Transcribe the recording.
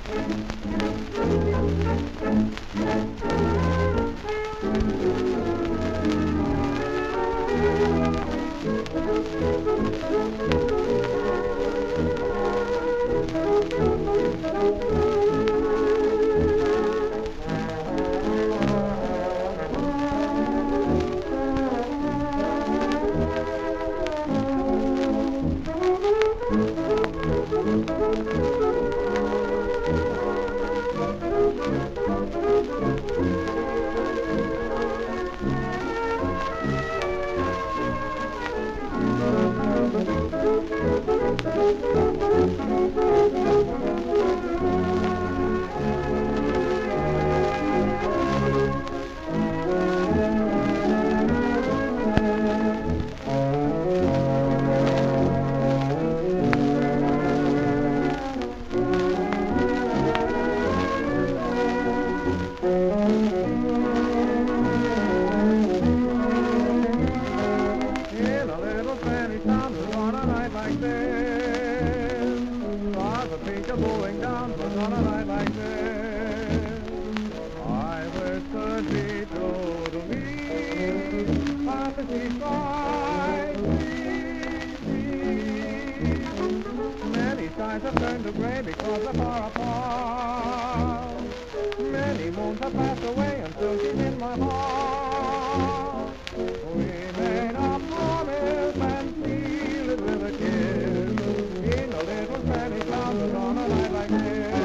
Going down, but on a night like this, I whispered be true to me, fantasy strikes me. Many skies have turned to gray because they're far apart. Many moons have passed away until she's in my heart. We made a promise and sealed it with a kiss in a little Spanish town on a night like this.